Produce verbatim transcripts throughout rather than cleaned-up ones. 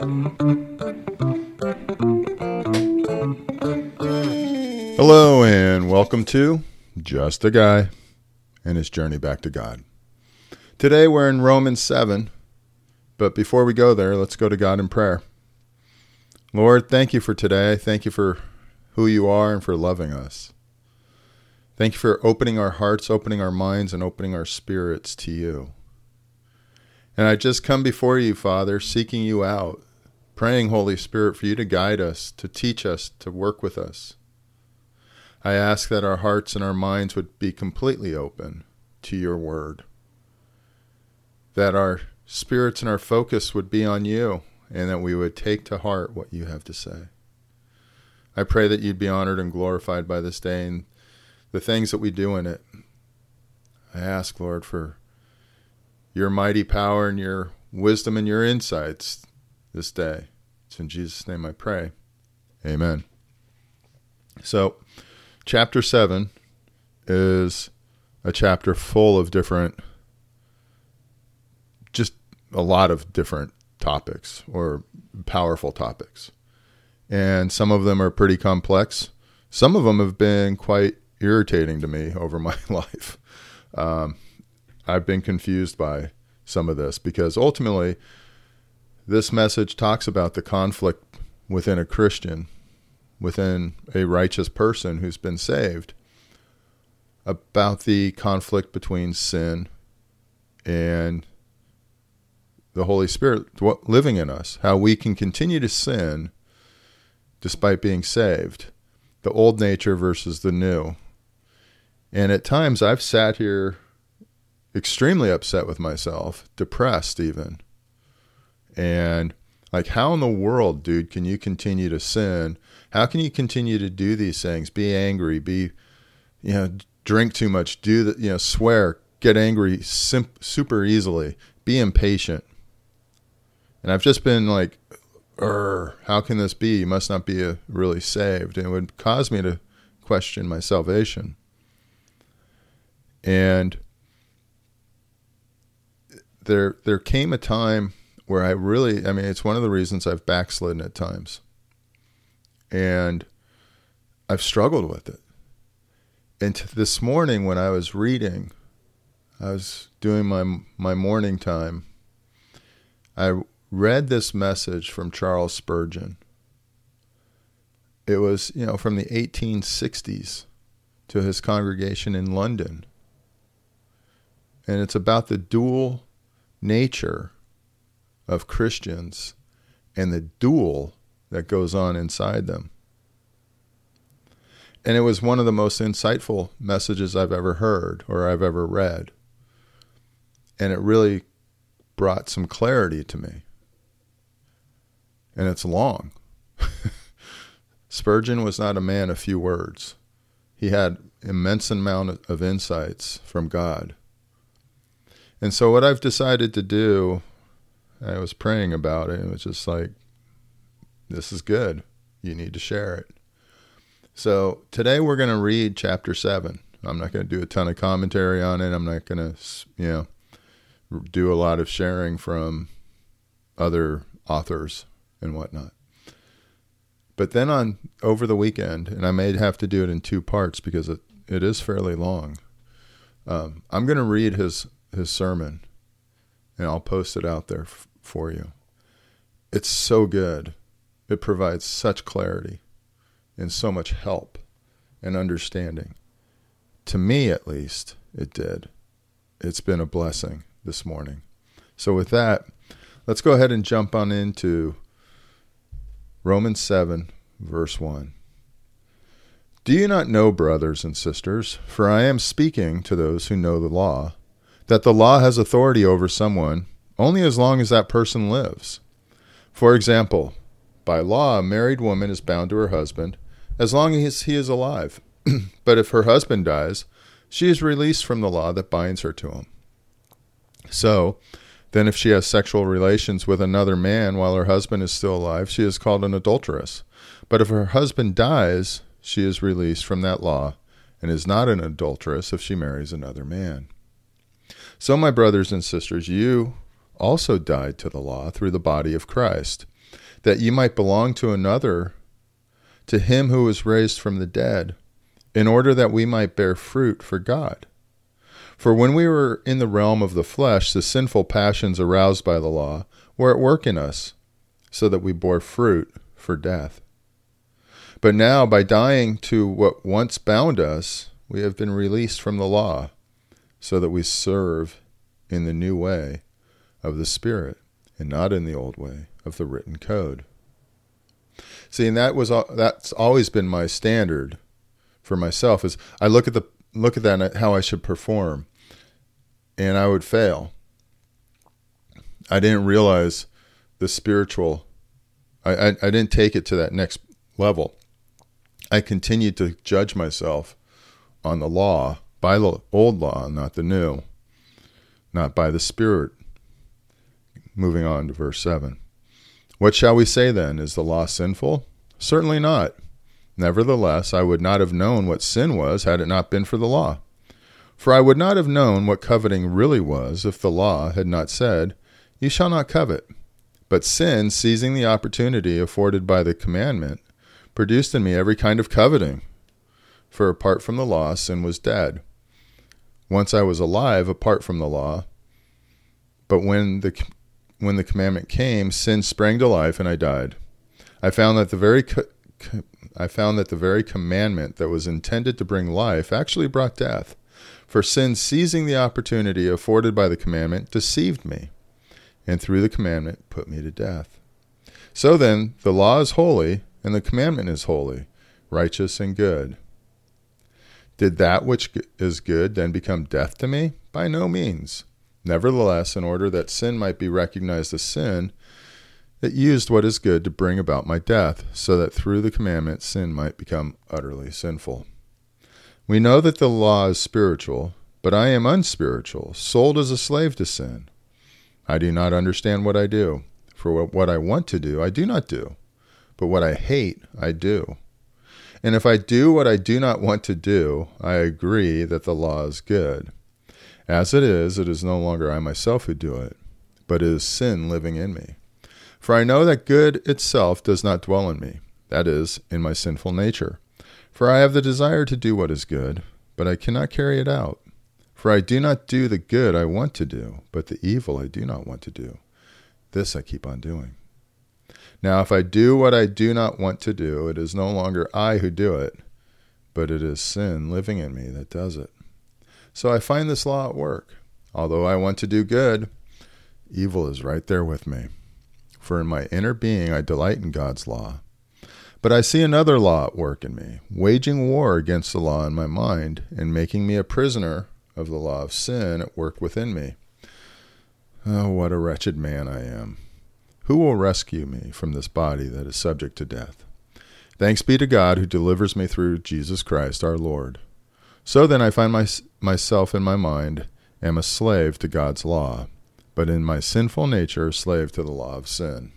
Hello and welcome to Just a Guy and His Journey Back to God. Today we're in Romans seven, but before we go there, let's go to God in prayer. Lord, thank you for today. Thank you for who you are and for loving us. Thank you for opening our hearts, opening our minds, and opening our spirits to you. And I just come before you, Father, seeking you out, praying, Holy Spirit, for you to guide us, to teach us, to work with us. I ask that our hearts and our minds would be completely open to your word, that our spirits and our focus would be on you, and that we would take to heart what you have to say. I pray that you'd be honored and glorified by this day and the things that we do in it. I ask, Lord, for your mighty power and your wisdom and your insights this day. It's in Jesus' name I pray. Amen. So, chapter seven is a chapter full of different, just a lot of different topics or powerful topics. And some of them are pretty complex. Some of them have been quite irritating to me over my life. Um, I've been confused by some of this because ultimately this message talks about the conflict within a Christian, within a righteous person who's been saved, about the conflict between sin and the Holy Spirit living in us, how we can continue to sin despite being saved, the old nature versus the new. And at times I've sat here extremely upset with myself, depressed even, and like, how in the world, dude, can you continue to sin? How can you continue to do these things? Be angry, be, you know, drink too much, do the, you know, swear, get angry sim- super easily, be impatient. And I've just been like, Urgh, how can this be? You must not be a, really saved. And it would cause me to question my salvation. And there, there came a time where I really, I mean, it's one of the reasons I've backslidden at times. And I've struggled with it. And t- this morning when I was reading, I was doing my my morning time, I read this message from Charles Spurgeon. It was, you know, from the eighteen sixties to his congregation in London. And it's about the dual nature of Christians and the duel that goes on inside them. And it was one of the most insightful messages I've ever heard or I've ever read. And it really brought some clarity to me. And it's long. Spurgeon was not a man of few words. He had immense amount of insights from God. And so what I've decided to do, I was praying about it, and it was just like, this is good. You need to share it. So today we're going to read chapter seven. I'm not going to do a ton of commentary on it. I'm not going to, you know, do a lot of sharing from other authors and whatnot. But then on over the weekend, and I may have to do it in two parts because it, it is fairly long, um, I'm going to read his, his sermon, and I'll post it out there f- for you. It's so good. It provides such clarity and so much help and understanding. To me, at least, it did. It's been a blessing this morning. So with that, let's go ahead and jump on into Romans seven, verse one. Do you not know, brothers and sisters, for I am speaking to those who know the law, that the law has authority over someone only as long as that person lives? For example, by law, a married woman is bound to her husband as long as he is alive. But if her husband dies, she is released from the law that binds her to him. So, then if she has sexual relations with another man while her husband is still alive, she is called an adulteress. But if her husband dies, she is released from that law and is not an adulteress if she marries another man. So, my brothers and sisters, you also died to the law through the body of Christ, that you might belong to another, to him who was raised from the dead, in order that we might bear fruit for God. For when we were in the realm of the flesh, the sinful passions aroused by the law were at work in us, so that we bore fruit for death. But now, by dying to what once bound us, we have been released from the law, so that we serve in the new way of the Spirit, and not in the old way of the written code. See, and that was that's always been my standard for myself. Is I look at the look at that and how I should perform, and I would fail. I didn't realize the spiritual. I, I I didn't take it to that next level. I continued to judge myself on the law, by the old law, not the new, not by the Spirit. Moving on to verse seven. What shall we say then? Is the law sinful? Certainly not. Nevertheless, I would not have known what sin was had it not been for the law. For I would not have known what coveting really was if the law had not said, "You shall not covet." But sin, seizing the opportunity afforded by the commandment, produced in me every kind of coveting. For apart from the law, sin was dead. Once I was alive apart from the law, but when the when the commandment came, sin sprang to life, and I died. I found that the very co- co- I found that the very commandment that was intended to bring life actually brought death. For sin, seizing the opportunity afforded by the commandment, deceived me, and through the commandment put me to death. So then, the law is holy, and the commandment is holy, righteous and good. Did that which is good then become death to me? By no means. Nevertheless, in order that sin might be recognized as sin, it used what is good to bring about my death, so that through the commandment sin might become utterly sinful. We know that the law is spiritual, but I am unspiritual, sold as a slave to sin. I do not understand what I do, for what I want to do I do not do, but what I hate I do. And if I do what I do not want to do, I agree that the law is good. As it is, it is no longer I myself who do it, but it is sin living in me. For I know that good itself does not dwell in me, that is, in my sinful nature. For I have the desire to do what is good, but I cannot carry it out. For I do not do the good I want to do, but the evil I do not want to do. This I keep on doing. Now if I do what I do not want to do, it is no longer I who do it, but it is sin living in me that does it. So I find this law at work. Although I want to do good, evil is right there with me. For in my inner being I delight in God's law. But I see another law at work in me, waging war against the law in my mind, and making me a prisoner of the law of sin at work within me. Oh, what a wretched man I am. Who will rescue me from this body that is subject to death? Thanks be to God who delivers me through Jesus Christ our Lord. So then I find my, myself in my mind am a slave to God's law, but in my sinful nature a slave to the law of sin.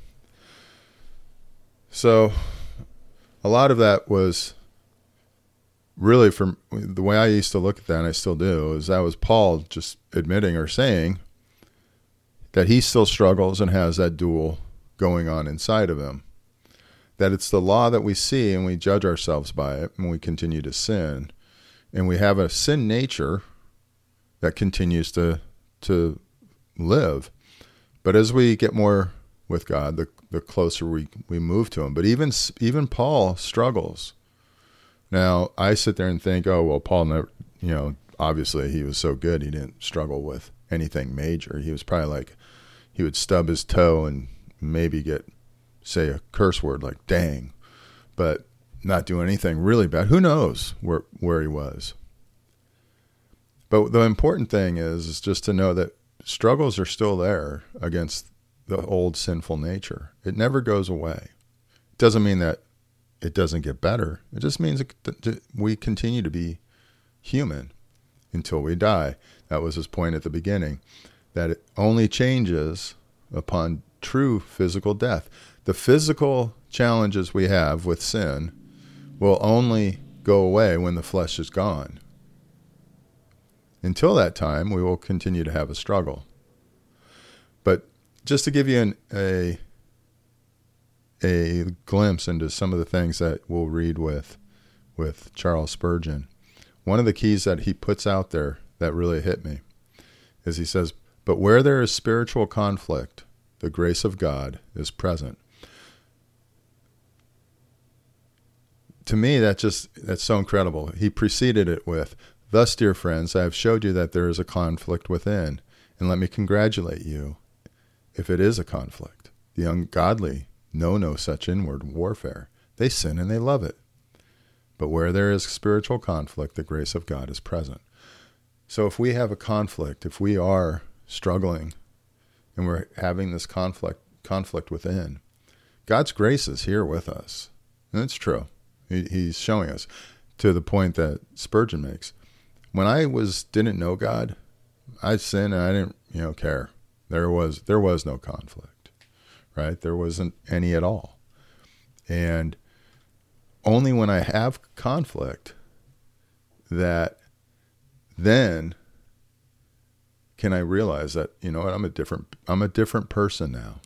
So a lot of that was really, from the way I used to look at that, and I still do, is that was Paul just admitting or saying that he still struggles and has that duel going on inside of him. That it's the law that we see and we judge ourselves by it and we continue to sin. And we have a sin nature that continues to to live. But as we get more with God, the, the closer we, we move to him. But even even Paul struggles. Now, I sit there and think, oh, well, Paul never, you know, obviously he was so good he didn't struggle with anything major. He was probably like, he would stub his toe and maybe get, say, a curse word like dang, but not do anything really bad. Who knows where where he was? But the important thing is, is just to know that struggles are still there against the old sinful nature. It never goes away. It doesn't mean that it doesn't get better. It just means that we continue to be human until we die. That was his point at the beginning, that it only changes upon true physical death. The physical challenges we have with sin will only go away when the flesh is gone. Until that time, we will continue to have a struggle. But just to give you an, a a glimpse into some of the things that we'll read with with Charles Spurgeon. One of the keys that he puts out there that really hit me is he says, "But where there is spiritual conflict, the grace of God is present." To me, that just that's so incredible. He preceded it with, "Thus, dear friends, I have showed you that there is a conflict within, and let me congratulate you if it is a conflict. The ungodly know no such inward warfare. They sin and they love it. But where there is spiritual conflict, the grace of God is present." So if we have a conflict, if we are struggling and we're having this conflict conflict within, God's grace is here with us. And it's true. He, he's showing us, to the point that Spurgeon makes. When I was didn't know God, I'd sin and I didn't, you know, care. There was there was no conflict, right? There wasn't any at all. And only when I have conflict that then can I realize that, you know what, I'm a different I'm a different person now.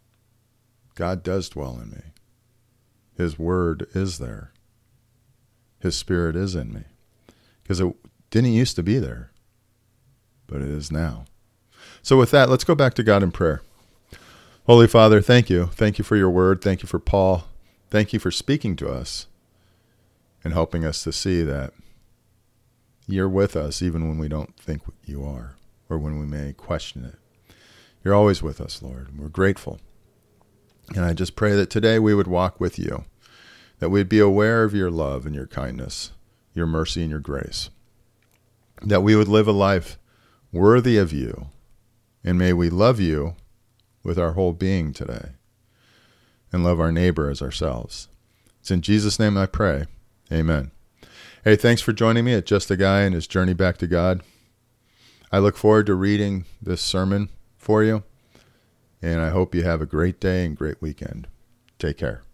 God does dwell in me. His word is there. His spirit is in me. Because it didn't used to be there, but it is now. So with that, let's go back to God in prayer. Holy Father, thank you. Thank you for your word. Thank you for Paul. Thank you for speaking to us and helping us to see that you're with us even when we don't think you are, or when we may question it. You're always with us, Lord. We're grateful. And I just pray that today we would walk with you, that we'd be aware of your love and your kindness, your mercy and your grace, that we would live a life worthy of you, and may we love you with our whole being today and love our neighbor as ourselves. It's in Jesus' name I pray. Amen. Hey, thanks for joining me at Just a Guy and His Journey Back to God. I look forward to reading this sermon for you, and I hope you have a great day and great weekend. Take care.